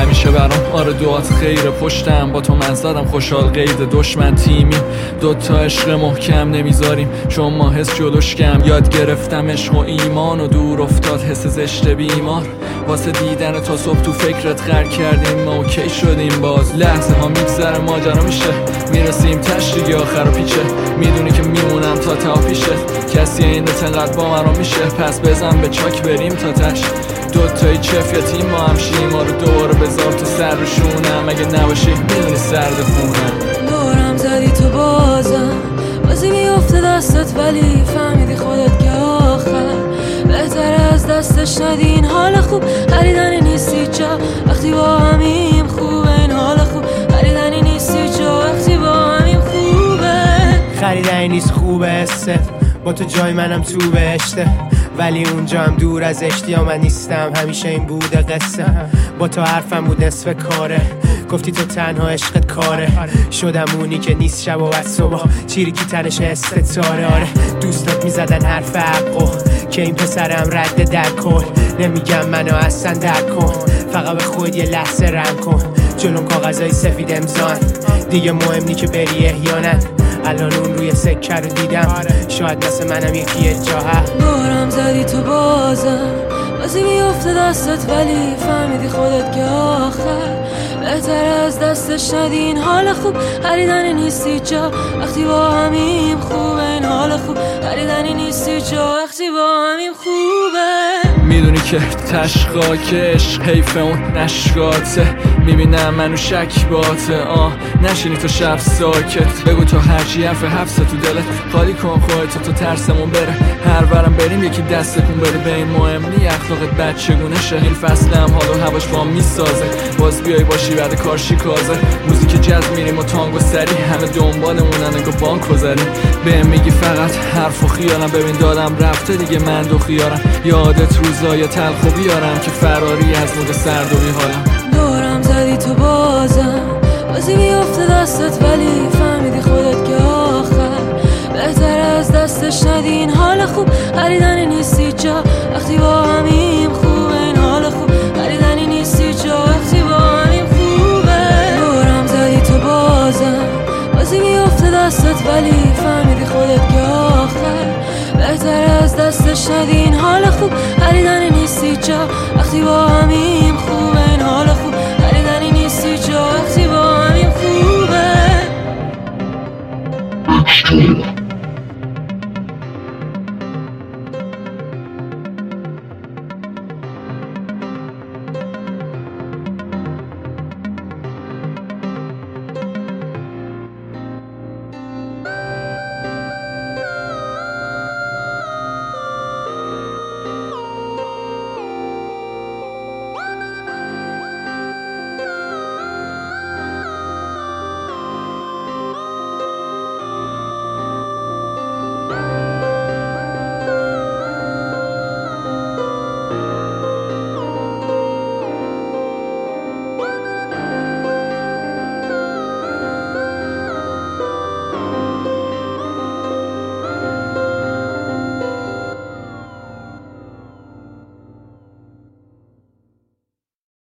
همیشه برام آره دعات خیره، پشتم با تو من زدم خوشحال قید دشمن تیمی، دوتا عشق محکم نمیذاریم چون ما حس جلوش کم، یاد گرفتم عشق و ایمان و دور افتاد حس زشت بیمار، واسه دیدن تا صبح تو فکرت غرق کردیم ما اوکی شدیم، باز لحظه ها میگذره ماجرا میشه میرسیم تش دیگه آخر و پیچه، میدونی که میمونم تا تا پیشه، کسی این انقدر با من رو میشه، پس بزن به چاک بریم تا تش، دوتایی چفیتیم ما همشیم، ما رو دوباره بذار تو سر رو شونم، اگه نباشی میدونی سرد خونم. دورم زدی تو بازی میفته دستت ولی فهمیدی خودت که آخر بهتر از دستش ندی، این حال خوب خریدنی نیستی جا وقتی با همیم خوبه، این حال خوب خریدنی نیستی جا وقتی با همیم خوبه، خریدنی نیست خوبه حسه با تو جای منم تو بهشته، ولی اونجا هم دور از اشتیا من نیستم، همیشه این بوده قصه، با تو حرفم بود نصف کاره، گفتی تو تنها عشقت کاره، شدم اونی که نیست شب و بس صبح چیری کی تنش استتاره، آره دوستات میزدن حرف حقو که این پسرم رد در کن، نمیگم منو اصلا در کن، فقط به خود یه لحظه رم کن، جلوم کاغذای سفید امضان دیگه مهم نی که بری احیانا، الان اون روی سکه رو دیدم، شاید مثل منم یکی جاها. دورم زدی تو بازی میفته دستت ولی فهمیدی خودت که آخر بهتر از دستش ندی، این حال خوب خریدنی نیستی جا وقتی با همیم خوبه، این حال خوب خریدنی نیستی جا وقتی با همیم خوبه، میدونی که تشخاک عشق حیف اون نشکاته، میبینم منو شک باته نشینی تو شب ساکت، بگو تو هرچی حفظ تو دلت خالی کن خودتو تو ترسمون بره، هر ورم بریم یکی دستتون بره، به این مهم نی اخلاقت بچگونه شه، این فصلم حال و هواش با میسازه، باز بیای باشی بعد کار شیکازه، موزیک جاز میریم و تانگو سری همه دنبالمونن انگار بانک گذاریم، بهم میگی فقط حرف و خیالم، ببین دادم رفته دیگه من دو خیارم، یادت روزای تلخ و بیارم که فراری از مود سرد و بیحالم. دورم زدی تو بازی میفته دستت ولی فهمیدی خودت که آخر بهتر از دستش ندی، این حال خوب خریدنی نیستی جا وقتی با همیم خوبه، این حال خوب خریدنی نیستی جا وقتی با همیم خوبه، دورم زدی تو بازی میفته دستت ولی فهمیدی خودت که آخر بهتر از دستش ندی، این حال خوب خریدنی نیستی جا وقتی با همیم